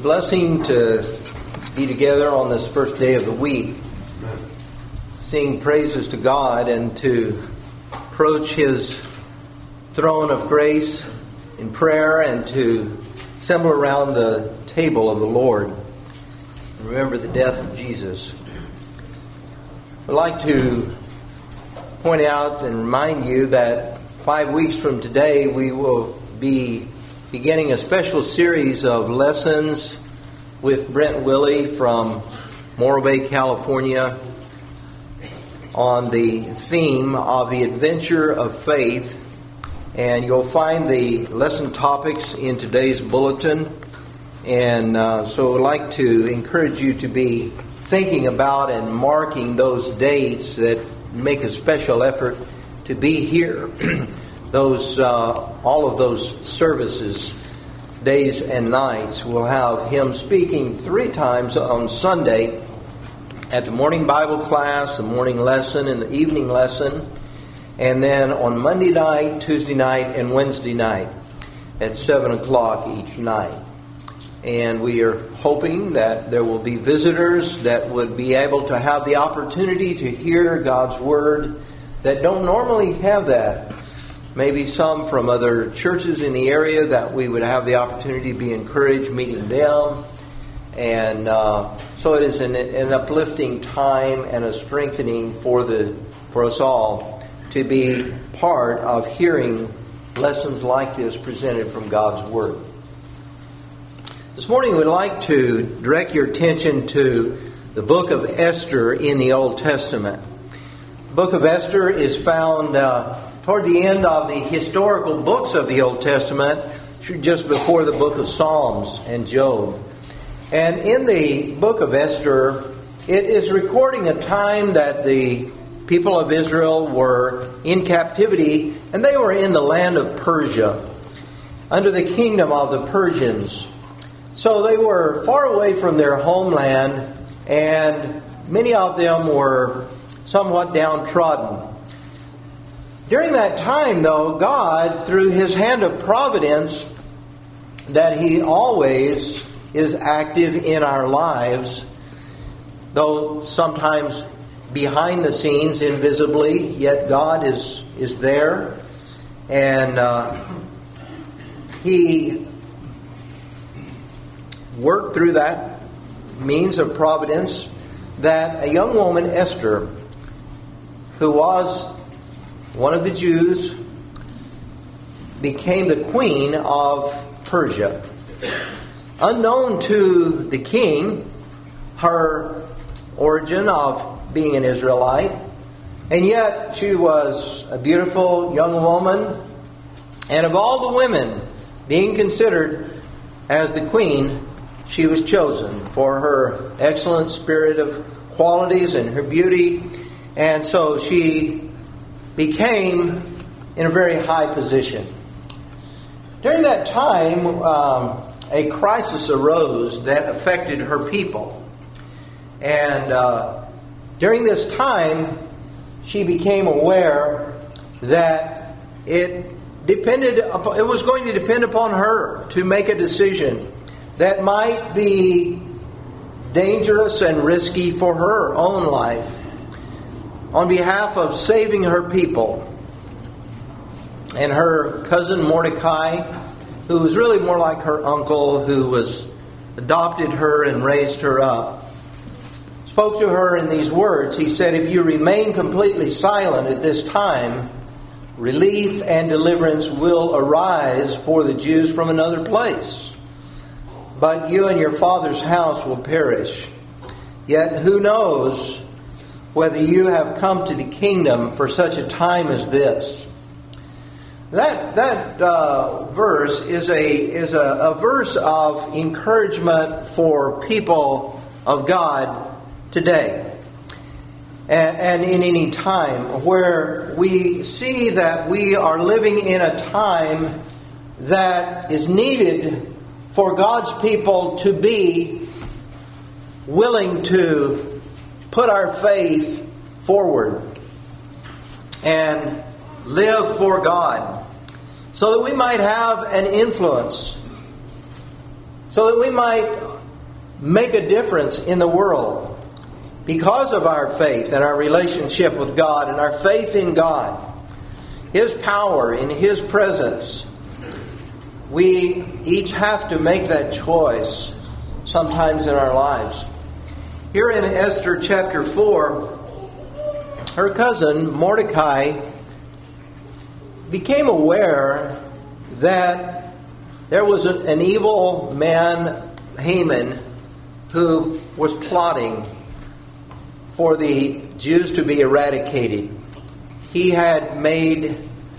blessing to be together on this first day of the week, sing praises to God and to approach His throne of grace in prayer and to assemble around the table of the Lord and remember the death of Jesus. I'd like to point out and remind you that 5 weeks from today we will be beginning a special series of lessons with Brent Willie from Morro Bay, California, on the theme of the adventure of faith. And you'll find the lesson topics in today's bulletin. And so I'd like to encourage you to be thinking about and marking those dates that make a special effort to be here. All of those services, days and nights, will have him speaking 3 times on Sunday at the morning Bible class, the morning lesson, and the evening lesson, and then on Monday night, Tuesday night, and Wednesday night at 7 o'clock each night. And we are hoping that there will be visitors that would be able to have the opportunity to hear God's Word that don't normally have that. Maybe some from other churches in the area that we would have the opportunity to be encouraged meeting them. And so it is an uplifting time and a strengthening for us all to be part of hearing lessons like this presented from God's Word. This morning we'd like to direct your attention to the book of Esther in the Old Testament. The book of Esther is found toward the end of the historical books of the Old Testament, just before the book of Psalms and Job. And in the book of Esther, it is recording a time that the people of Israel were in captivity, and they were in the land of Persia, under the kingdom of the Persians. So they were far away from their homeland, and many of them were somewhat downtrodden. During that time, though, God, through His hand of providence, that He always is active in our lives, though sometimes behind the scenes, invisibly, yet God is there. And He worked through that means of providence that a young woman, Esther, who was one of the Jews, became the queen of Persia. Unknown to the king, her origin of being an Israelite, and yet she was a beautiful young woman, and of all the women being considered as the queen, she was chosen for her excellent spirit of qualities and her beauty, and so she became in a very high position. During that time, a crisis arose that affected her people. And during this time, she became aware that it was going to depend upon her to make a decision that might be dangerous and risky for her own life, on behalf of saving her people. And her cousin Mordecai, who was really more like her uncle, who adopted her and raised her up, spoke to her in these words. He said, "If you remain completely silent at this time, relief and deliverance will arise for the Jews from another place. But you and your father's house will perish. Yet who knows whether you have come to the kingdom for such a time as this." That verse is a verse of encouragement for people of God today, and in any time, where we see that we are living in a time that is needed for God's people to be willing to put our faith forward and live for God, so that we might have an influence, so that we might make a difference in the world because of our faith and our relationship with God and our faith in God, His power, in His presence. We each have to make that choice sometimes in our lives. Here in Esther chapter 4, her cousin Mordecai became aware that there was an evil man, Haman, who was plotting for the Jews to be eradicated. He had made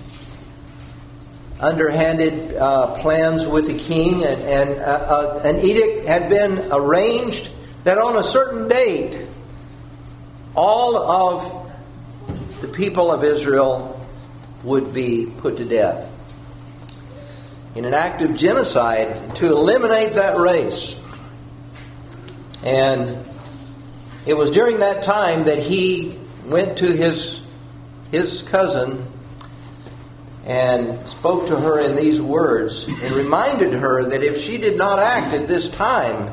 underhanded plans with the king, and an edict had been arranged that on a certain date, all of the people of Israel would be put to death in an act of genocide to eliminate that race. And it was during that time that he went to his cousin and spoke to her in these words and reminded her that if she did not act at this time,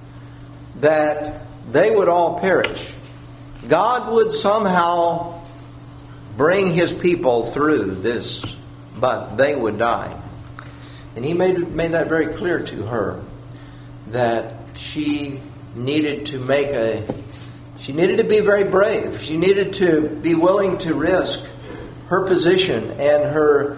that they would all perish. God would somehow bring His people through this, but they would die. And he made that very clear to her, that she needed to be very brave. She needed to be willing to risk her position and her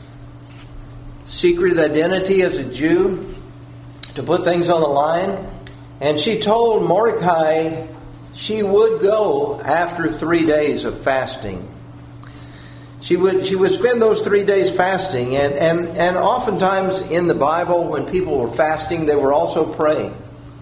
secret identity as a Jew, to put things on the line. And she told Mordecai she would go after 3 days of fasting. She would spend those 3 days fasting, and oftentimes in the Bible, when people were fasting, they were also praying,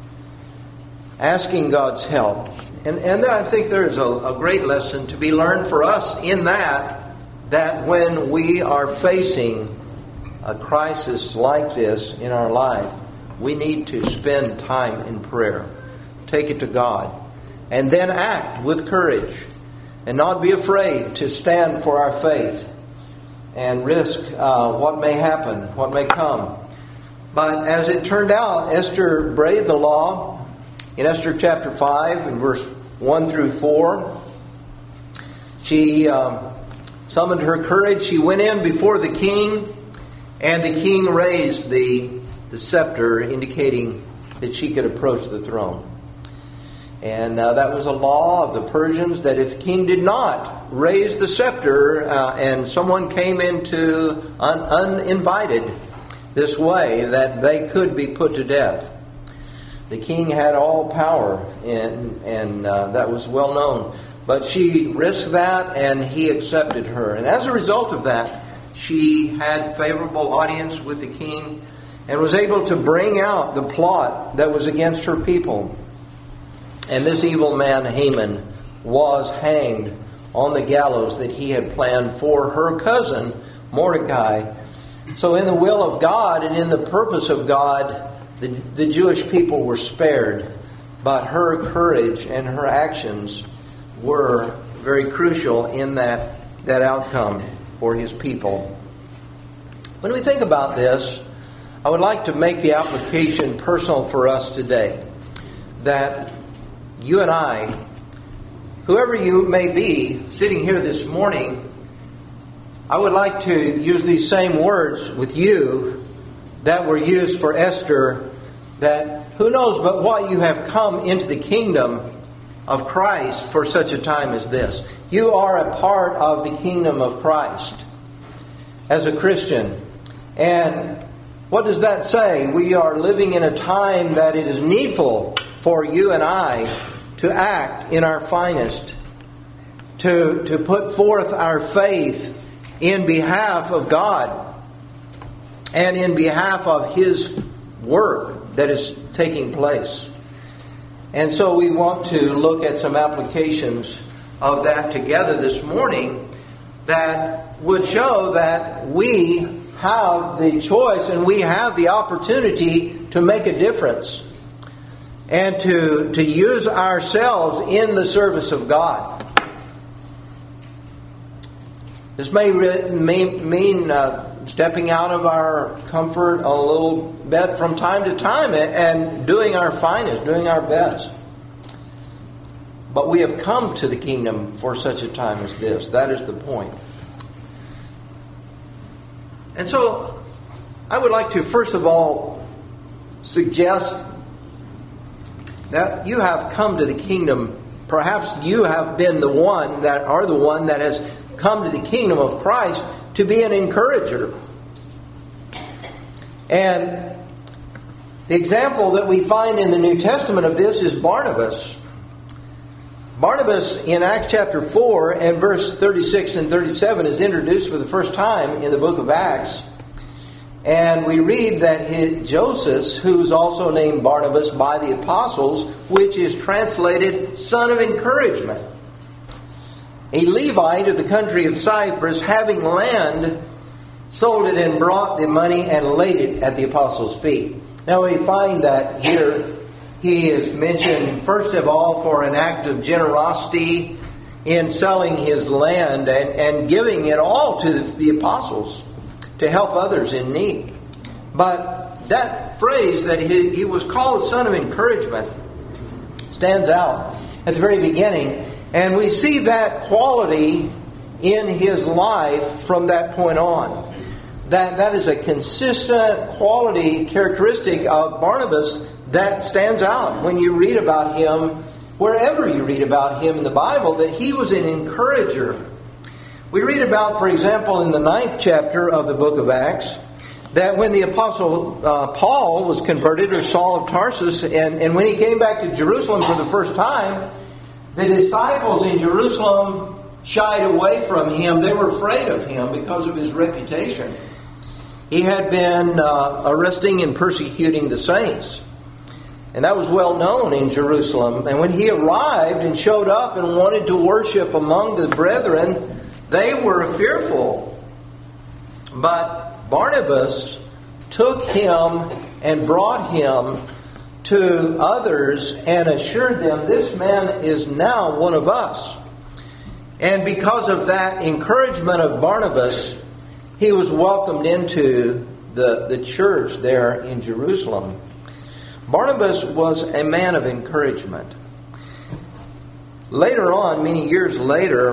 asking God's help. And I think there is a great lesson to be learned for us in that when we are facing a crisis like this in our life, we need to spend time in prayer, take it to God, and then act with courage. And not be afraid to stand for our faith and risk what may happen, what may come. But as it turned out, Esther braved the law. In Esther chapter 5, in verse 1 through 4, she summoned her courage. She went in before the king, and the king raised the scepter, indicating that she could approach the throne. And that was a law of the Persians, that if the king did not raise the scepter and someone came into uninvited this way, that they could be put to death. The king had all power, and that was well known. But she risked that, and he accepted her. And as a result of that, she had favorable audience with the king and was able to bring out the plot that was against her people. And this evil man, Haman, was hanged on the gallows that he had planned for her cousin, Mordecai. So in the will of God and in the purpose of God, the Jewish people were spared. But her courage and her actions were very crucial in that outcome for His people. When we think about this, I would like to make the application personal for us today. That you and I, whoever you may be sitting here this morning, I would like to use these same words with you that were used for Esther, that who knows but what you have come into the kingdom of Christ for such a time as this. You are a part of the kingdom of Christ as a Christian. And what does that say? We are living in a time that it is needful for you and I to act in our finest, to put forth our faith in behalf of God and in behalf of His work that is taking place. And so we want to look at some applications of that together this morning that would show that we have the choice and we have the opportunity to make a difference and to use ourselves in the service of God. This may mean stepping out of our comfort a little bit from time to time and doing our finest, doing our best. But we have come to the kingdom for such a time as this. That is the point. And so I would like to first of all suggest that you have come to the kingdom. Perhaps you have been the one that has come to the kingdom of Christ to be an encourager. And the example that we find in the New Testament of this is Barnabas. Barnabas in Acts chapter 4 and verse 36 and 37 is introduced for the first time in the book of Acts. And we read that Joseph, who's also named Barnabas by the apostles, which is translated son of encouragement, a Levite of the country of Cyprus, having land, sold it and brought the money and laid it at the apostles' feet. Now we find that here he is mentioned first of all for an act of generosity in selling his land and giving it all to the apostles to help others in need. But that phrase that he was called son of encouragement stands out at the very beginning. And we see that quality in his life from that point on. That is a consistent quality characteristic of Barnabas that stands out when you read about him, wherever you read about him in the Bible, that he was an encourager. We read about, for example, in the 9th chapter of the book of Acts, that when the apostle Paul was converted, or Saul of Tarsus, and when he came back to Jerusalem for the first time, the disciples in Jerusalem shied away from him. They were afraid of him because of his reputation. He had been arresting and persecuting the saints. And that was well known in Jerusalem. And when he arrived and showed up and wanted to worship among the brethren, they were fearful. But Barnabas took him and brought him to others and assured them, this man is now one of us. And because of that encouragement of Barnabas, he was welcomed into the church there in Jerusalem. Barnabas was a man of encouragement. Later on, many years later,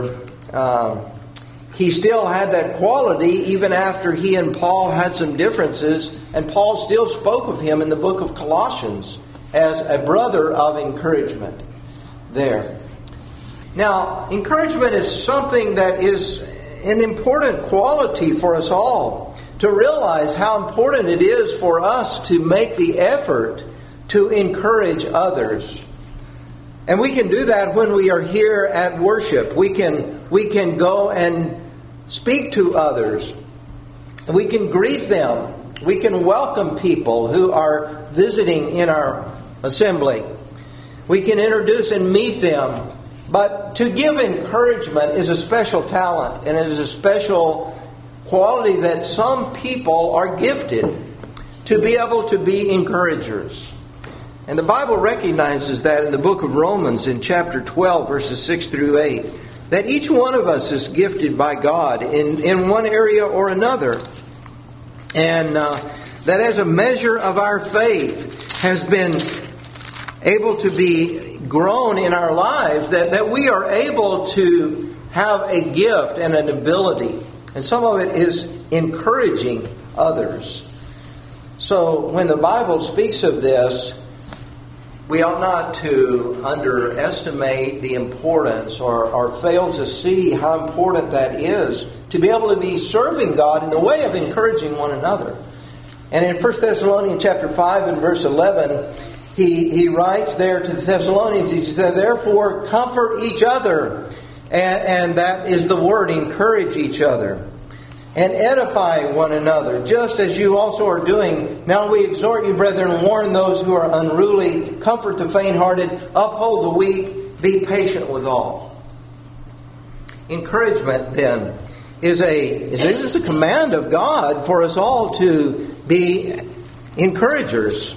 he still had that quality even after he and Paul had some differences, and Paul still spoke of him in the book of Colossians as a brother of encouragement there. Now, encouragement is something that is an important quality for us all, to realize how important it is for us to make the effort to encourage others. And we can do that when we are here at worship. We can go and speak to others. We can greet them. We can welcome people who are visiting in our assembly. We can introduce and meet them. But to give encouragement is a special talent, and it is a special quality that some people are gifted to be able to be encouragers. And the Bible recognizes that in the book of Romans in chapter 12, verses 6 through 8, that each one of us is gifted by God in one area or another. And that as a measure of our faith has been able to be grown in our lives, that we are able to have a gift and an ability. And some of it is encouraging others. So when the Bible speaks of this, we ought not to underestimate the importance or fail to see how important that is to be able to be serving God in the way of encouraging one another. And in 1 Thessalonians chapter 5 and verse 11, he writes there to the Thessalonians, he said, therefore comfort each other. And that is the word, encourage each other. And edify one another, just as you also are doing. Now we exhort you, brethren, and warn those who are unruly, comfort the faint-hearted, uphold the weak, be patient with all. Encouragement, then, is a command of God for us all to be encouragers.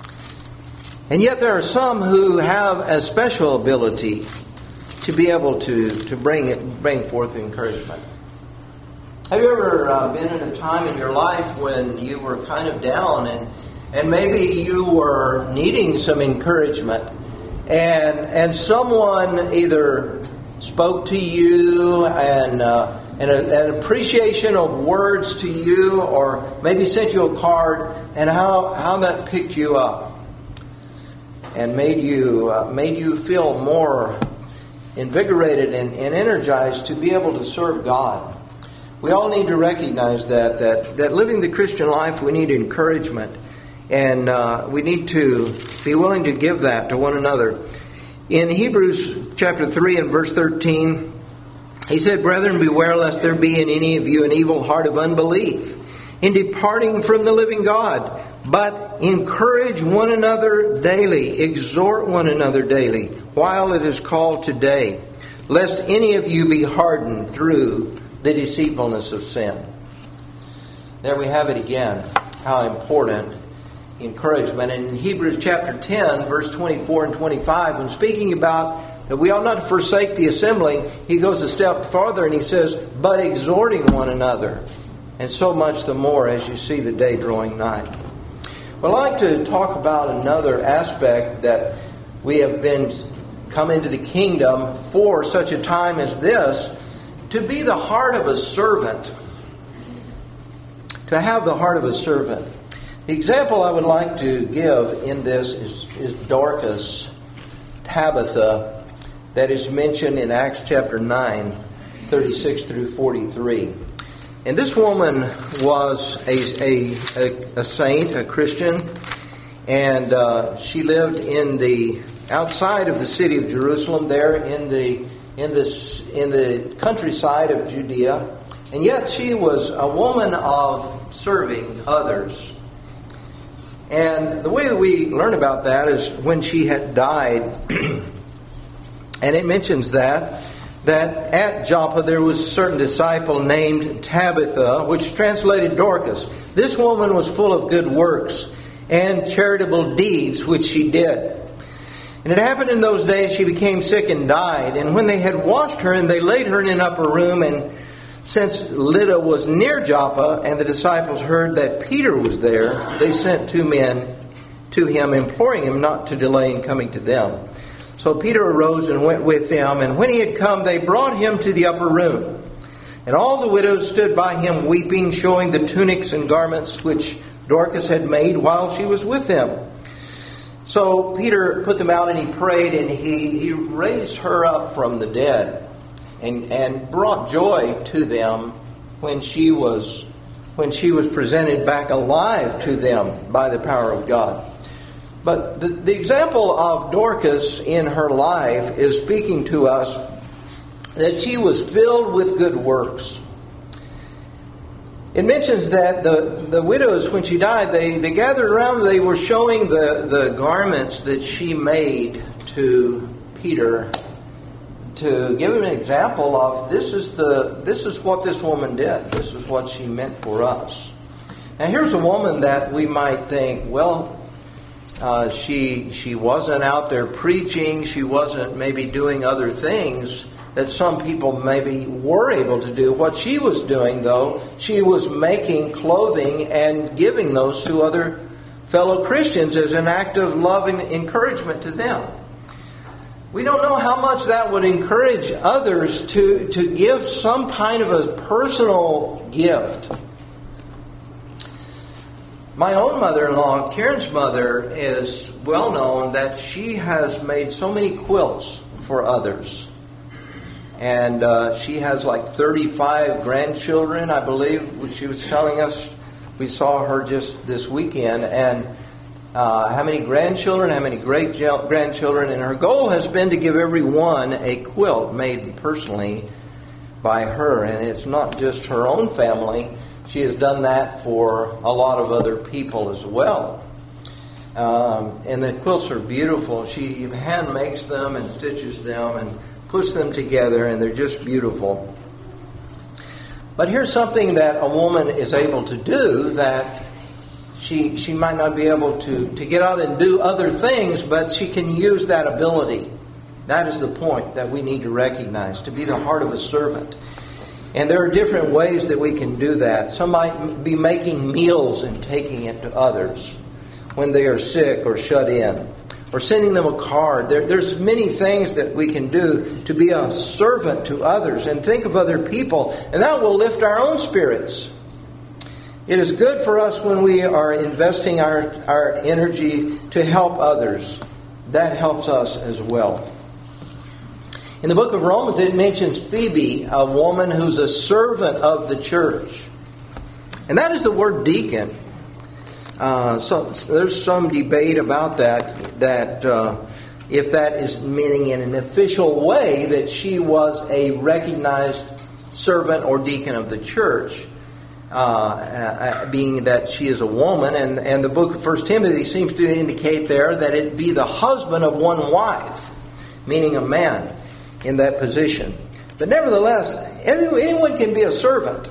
And yet there are some who have a special ability to be able to bring forth encouragement. Have you ever been in a time in your life when you were kind of down and maybe you were needing some encouragement and someone either spoke to you and an appreciation of words to you, or maybe sent you a card, and how that picked you up and made you feel more invigorated and energized to be able to serve God. We all need to recognize that living the Christian life, we need encouragement, and we need to be willing to give that to one another. In Hebrews chapter 3 and verse 13, he said, "Brethren, beware lest there be in any of you an evil heart of unbelief in departing from the living God, but encourage one another daily, exhort one another daily, while it is called today, lest any of you be hardened through the deceitfulness of sin." There we have it again, how important encouragement. And in Hebrews chapter 10, verse 24 and 25, when speaking about that we ought not to forsake the assembling, he goes a step farther and he says, "But exhorting one another, and so much the more as you see the day drawing nigh." Well, I'd like to talk about another aspect that we have been come into the kingdom for such a time as this, to be the heart of a servant. To have the heart of a servant. The example I would like to give in this is Dorcas, Tabitha, that is mentioned in Acts chapter 9, 36 through 43. And this woman was a saint, a Christian, and she lived in the outside of the city of Jerusalem, there in the countryside of Judea, and yet she was a woman of serving others. And the way that we learn about that is when she had died. And it mentions that at Joppa there was a certain disciple named Tabitha, which translated Dorcas. This woman was full of good works and charitable deeds, which she did. And it happened in those days she became sick and died. And when they had washed her and they laid her in an upper room, and since Lydda was near Joppa and the disciples heard that Peter was there, they sent 2 men to him, imploring him not to delay in coming to them. So Peter arose and went with them, and when he had come, they brought him to the upper room. And all the widows stood by him weeping, showing the tunics and garments which Dorcas had made while she was with them. So Peter put them out and he prayed, and he raised her up from the dead and brought joy to them when she was presented back alive to them by the power of God. But the example of Dorcas in her life is speaking to us that she was filled with good works. It mentions that the widows, when she died, they gathered around. They were showing the garments that she made to Peter to give him an example of this is what this woman did. This is what she meant for us. Now here's a woman that we might think, well, she wasn't out there preaching. She wasn't maybe doing other things that some people maybe were able to do. What she was doing, though, she was making clothing and giving those to other fellow Christians as an act of love and encouragement to them. We don't know how much that would encourage others to give some kind of a personal gift. My own mother-in-law, Karen's mother, is well known that she has made so many quilts for others. And she has like 35 grandchildren, I believe, which she was telling us. We saw her just this weekend. And how many grandchildren, how many great-grandchildren. And her goal has been to give everyone a quilt made personally by her. And it's not just her own family. She has done that for a lot of other people as well. And the quilts are beautiful. She hand makes them and stitches them and puts them together, and they're just beautiful. But here's something that a woman is able to do that she might not be able to get out and do other things, but she can use that ability. That is the point that we need to recognize, to be the heart of a servant. And there are different ways that we can do that. Some might be making meals and taking it to others when they are sick or shut in, or sending them a card. There's many things that we can do to be a servant to others and think of other people, and that will lift our own spirits. It is good for us when we are investing our energy to help others. That helps us as well. In the book of Romans, it mentions Phoebe, a woman who's a servant of the church. And that is the word deacon. So there's some debate about that if that is meaning in an official way that she was a recognized servant or deacon of the church, being that she is a woman. And the book of 1 Timothy seems to indicate there that it be the husband of one wife, meaning a man in that position. But nevertheless, anyone can be a servant.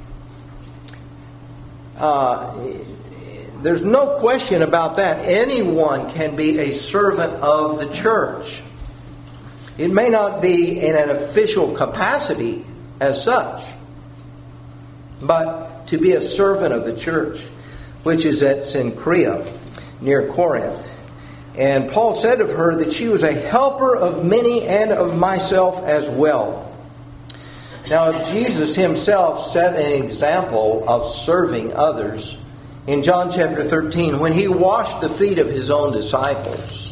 There's no question about that. Anyone can be a servant of the church. It may not be in an official capacity as such, but to be a servant of the church, which is at Cenchrea, near Corinth. And Paul said of her that she was a helper of many and of myself as well. Now, Jesus himself set an example of serving others in John chapter 13 when he washed the feet of his own disciples,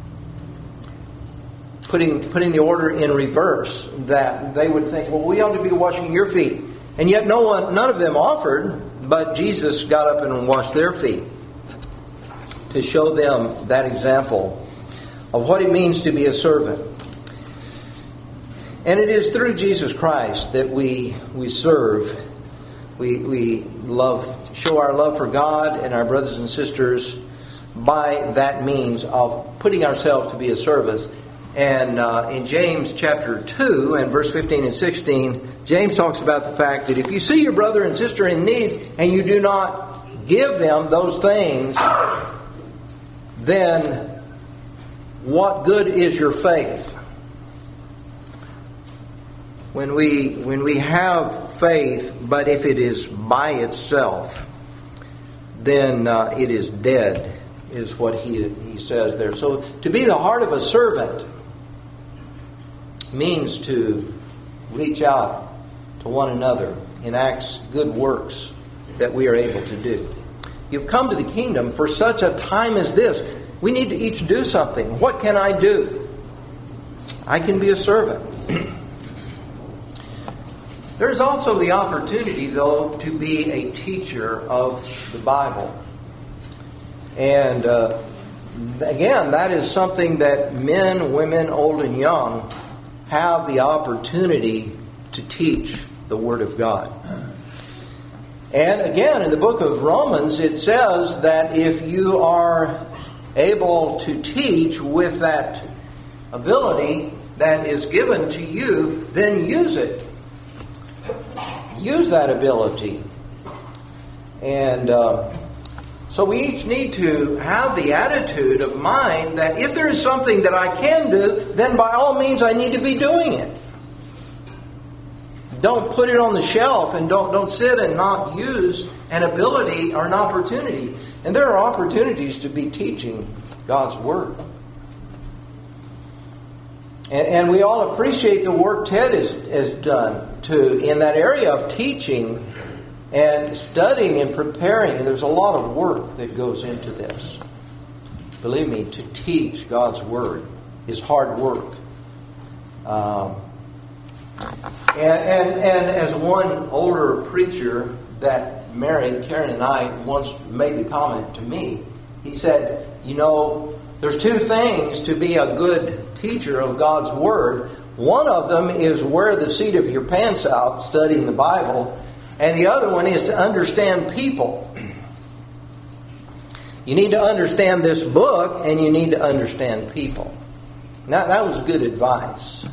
putting the order in reverse, that they would think, well, we ought to be washing your feet. And yet none of them offered, but Jesus got up and washed their feet to show them that example of what it means to be a servant. And it is through Jesus Christ that we serve. We show our love for God and our brothers and sisters by that means of putting ourselves to be a service. And in James chapter 2 and verse 15 and 16, James talks about the fact that if you see your brother and sister in need and you do not give them those things, then what good is your faith? When we have faith, but if it is by itself, then it is dead, is what he says there. So to be the heart of a servant means to reach out to one another, enact good works that we are able to do. You've come to the kingdom for such a time as this. We need to each do something. What can I do? I can be a servant. There's also the opportunity, though, to be a teacher of the Bible. And again, that is something that men, women, old and young have the opportunity to teach the Word of God. And again, in the book of Romans, it says that if you are able to teach with that ability that is given to you, then use it. Use that ability. And so we each need to have the attitude of mind that if there is something that I can do, then by all means I need to be doing it. Don't put it on the shelf and don't sit and not use an ability or an opportunity. And there are opportunities to be teaching God's Word. And we all appreciate the work Ted has done in that area of teaching and studying and preparing. And there's a lot of work that goes into this. Believe me, to teach God's Word is hard work. And as one older preacher that married Karen and I once made the comment to me, he said, there's two things to be a good teacher of God's Word. One of them is wear the seat of your pants out studying the Bible, and the other one is to understand people. You need to understand this book, and you need to understand people. Now, that was good advice.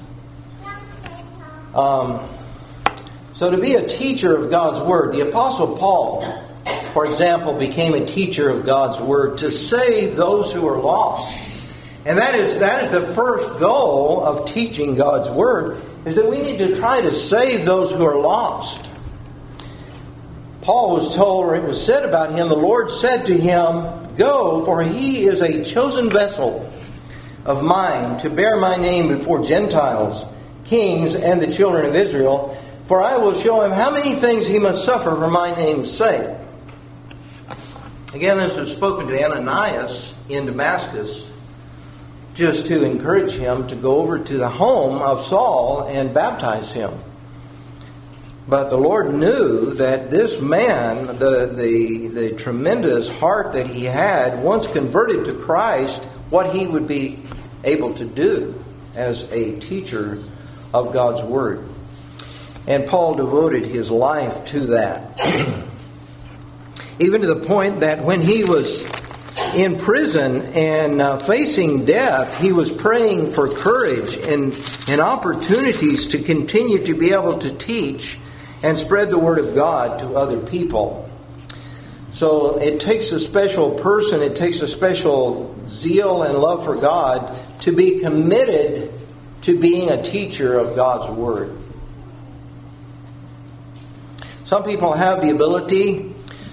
So to be a teacher of God's Word, the Apostle Paul, for example, became a teacher of God's Word to save those who are lost. And that is the first goal of teaching God's Word, is that we need to try to save those who are lost. Paul was told, or it was said about him, the Lord said to him, "Go, for he is a chosen vessel of mine to bear my name before Gentiles, kings, and the children of Israel. For I will show him how many things he must suffer for my name's sake." Again, this was spoken to Ananias in Damascus, just to encourage him to go over to the home of Saul and baptize him. But the Lord knew that this man, the tremendous heart that he had, once converted to Christ, what he would be able to do as a teacher of God's Word. And Paul devoted his life to that. Even to the point that when he was in prison and facing death, he was praying for courage and opportunities to continue to be able to teach and spread the Word of God to other people. So it takes a special person, it takes a special zeal and love for God to be committed to being a teacher of God's Word. Some people have the ability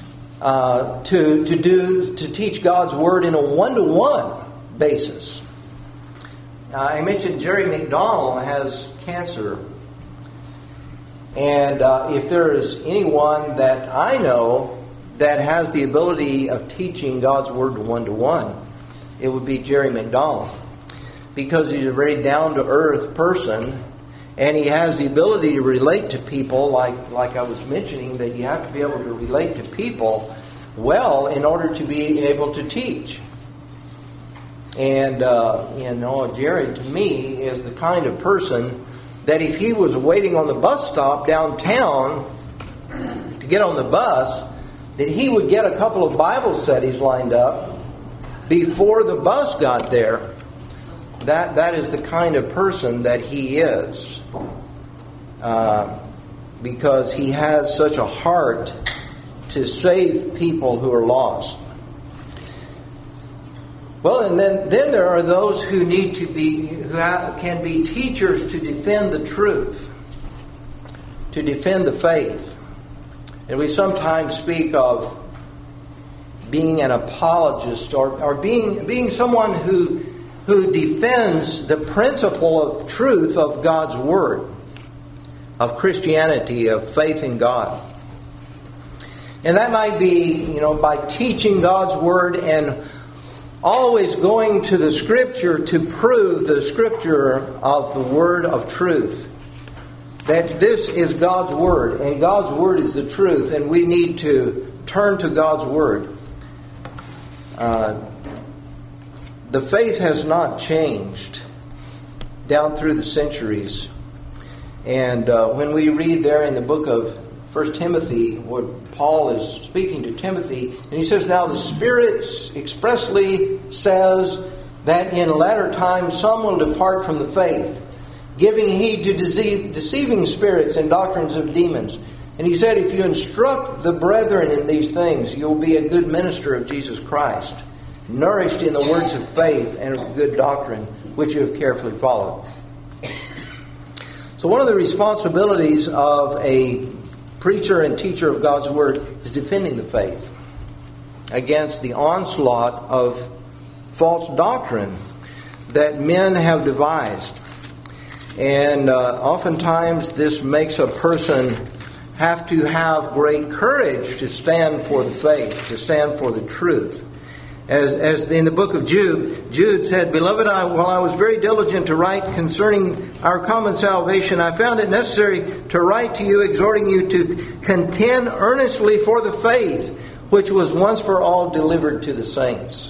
to teach God's Word in a one-to-one basis. I mentioned Jerry McDonald has cancer. And if there is anyone that I know that has the ability of teaching God's Word one-to-one, it would be Jerry McDonald. Because he's a very down-to-earth person, and he has the ability to relate to people, like I was mentioning, that you have to be able to relate to people well in order to be able to teach. And, Jerry, to me, is the kind of person that if he was waiting on the bus stop downtown to get on the bus, that he would get a couple of Bible studies lined up before the bus got there. That is the kind of person that he is. Because he has such a heart to save people who are lost. Well, and then there are those who need to be, can be teachers to defend the truth, to defend the faith. And we sometimes speak of being an apologist or being someone who defends the principle of truth of God's Word, of Christianity, of faith in God. And that might be, by teaching God's Word and always going to the Scripture to prove the Scripture of the Word of truth. That this is God's Word, and God's Word is the truth, and we need to turn to God's Word. The faith has not changed down through the centuries. And when we read there in the book of 1 Timothy, what Paul is speaking to Timothy, and he says, "Now the Spirit expressly says that in latter times some will depart from the faith, giving heed to deceiving spirits and doctrines of demons." And he said, "If you instruct the brethren in these things, you'll be a good minister of Jesus Christ, nourished in the words of faith and of good doctrine, which you have carefully followed." So one of the responsibilities of a preacher and teacher of God's Word is defending the faith against the onslaught of false doctrine that men have devised. And oftentimes this makes a person have to have great courage to stand for the faith, to stand for the truth. As in the book of Jude said, "Beloved, while I was very diligent to write concerning our common salvation, I found it necessary to write to you, exhorting you to contend earnestly for the faith, which was once for all delivered to the saints."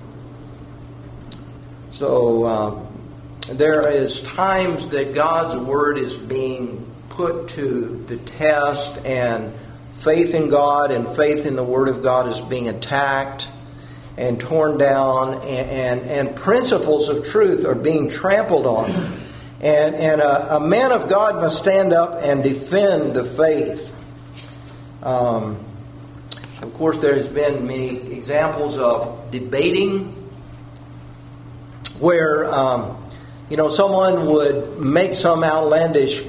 So there is times that God's Word is being put to the test, and faith in God and faith in the Word of God is being attacked and torn down, and principles of truth are being trampled on. And a man of God must stand up and defend the faith. Of course, there has been many examples of debating where someone would make some outlandish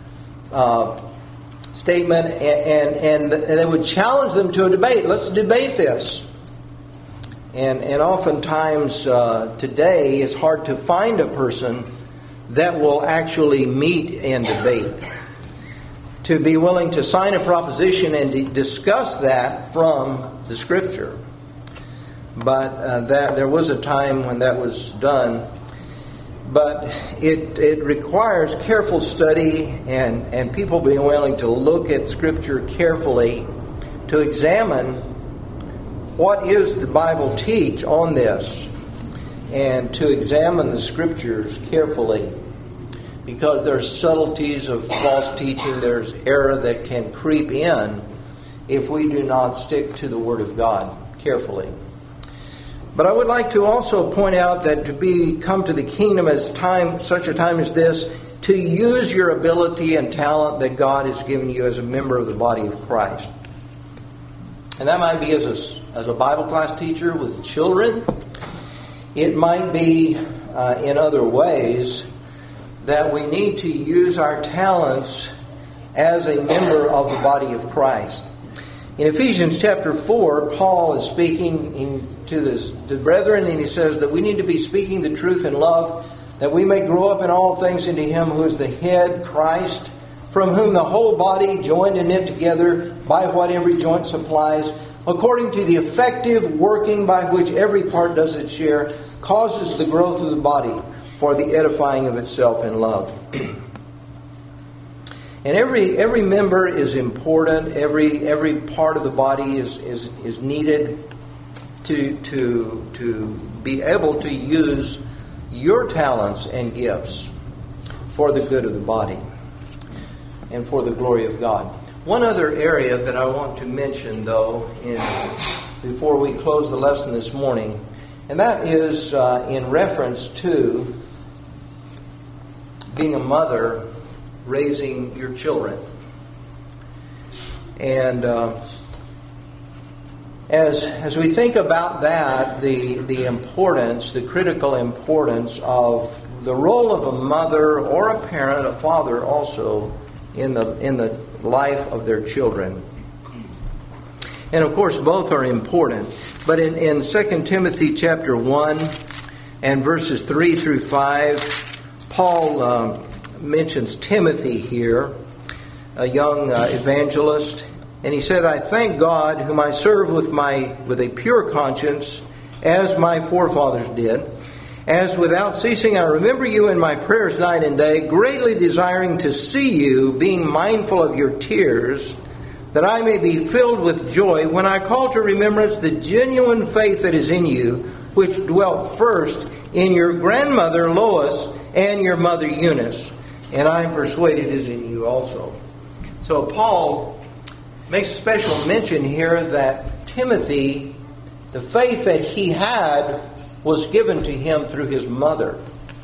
statement and they would challenge them to a debate. Let's debate this. And oftentimes today it's hard to find a person that will actually meet and debate, to be willing to sign a proposition and to discuss that from the Scripture. But there was a time when that was done. But it requires careful study and people being willing to look at Scripture carefully to examine what is the Bible teach on this, and to examine the Scriptures carefully, because there's subtleties of false teaching, there's error that can creep in if we do not stick to the Word of God carefully. But I would like to also point out that to come to the kingdom such a time as this, to use your ability and talent that God has given you as a member of the body of Christ. And that might be as a Bible class teacher with children. It might be in other ways that we need to use our talents as a member of the body of Christ. In Ephesians chapter 4, Paul is speaking to the brethren, and he says that we need to be speaking the truth in love, that we may grow up in all things into Him who is the head, Christ, from whom the whole body, joined and knit together by what every joint supplies, according to the effective working by which every part does its share, causes the growth of the body for the edifying of itself in love. And every member is important. Every part of the body is needed to be able to use your talents and gifts for the good of the body and for the glory of God. One other area that I want to mention, though, before we close the lesson this morning, and that is in reference to being a mother raising your children. And as we think about that, the importance, the critical importance of the role of a mother or a parent, a father also, in the life of their children. And of course, both are important. But in 2 Timothy chapter 1 and verses 3 through 5, Paul mentions Timothy here, a young evangelist. And he said, I thank God, whom I serve with a pure conscience, as my forefathers did, as without ceasing I remember you in my prayers night and day, greatly desiring to see you, being mindful of your tears, that I may be filled with joy when I call to remembrance the genuine faith that is in you, which dwelt first in your grandmother Lois and your mother Eunice, and I am persuaded is in you also. So Paul makes a special mention here that Timothy, the faith that he had, was given to him through his mother.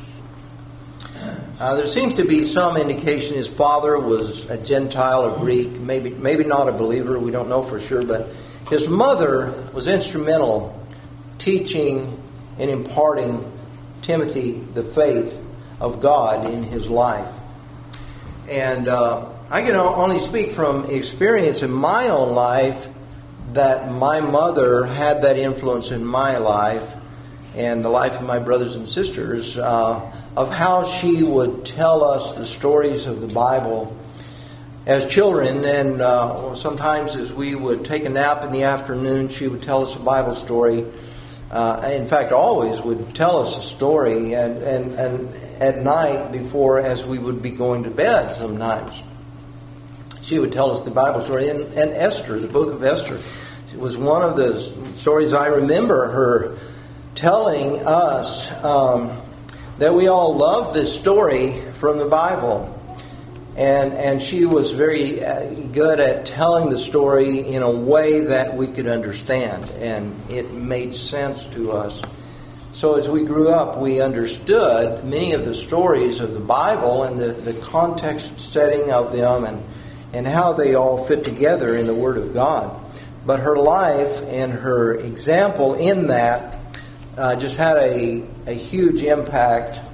There seems to be some indication his father was a Gentile or Greek, maybe not a believer, we don't know for sure, but his mother was instrumental teaching and imparting Timothy the faith of God in his life. And I can only speak from experience in my own life that my mother had that influence in my life and the life of my brothers and sisters, of how she would tell us the stories of the Bible as children. And sometimes as we would take a nap in the afternoon, she would tell us a Bible story. In fact, always would tell us a story. And at night before, as we would be going to bed sometimes, she would tell us the Bible story. And Esther, the book of Esther, it was one of the stories I remember her telling us, that we all love this story from the Bible. And she was very good at telling the story in a way that we could understand. And it made sense to us. So as we grew up, we understood many of the stories of the Bible and the context setting of them and how they all fit together in the Word of God. But her life and her example in that just had a huge impact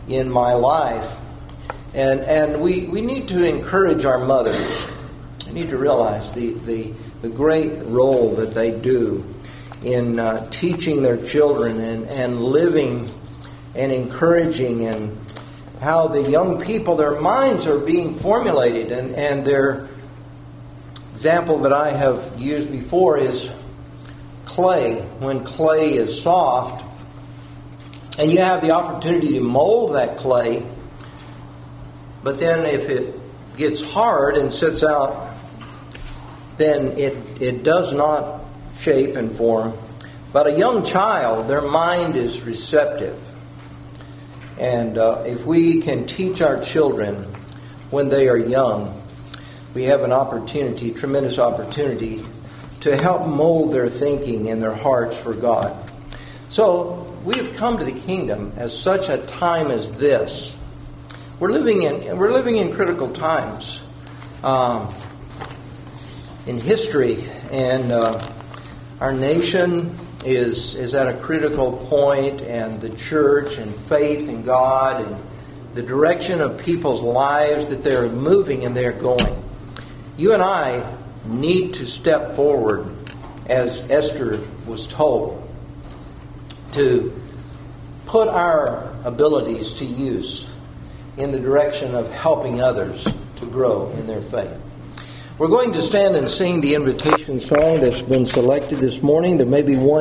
in my life. And we need to encourage our mothers. We need to realize the great role that they do in teaching their children and living and encouraging, and how the young people, their minds are being formulated. And their example that I have used before is clay. When clay is soft, and you have the opportunity to mold that clay, but then if it gets hard and sits out, then it does not shape and form. But a young child, their mind is receptive. And if we can teach our children when they are young, we have an opportunity, tremendous opportunity, to help mold their thinking and their hearts for God. So we have come to the kingdom at such a time as this. We're living in critical times in history, and our nation is at a critical point, and the church and faith in God and the direction of people's lives that they're moving and they're going. You and I need to step forward, as Esther was told, to put our abilities to use in the direction of helping others to grow in their faith. We're going to stand and sing the invitation song that's been selected this morning. There may be one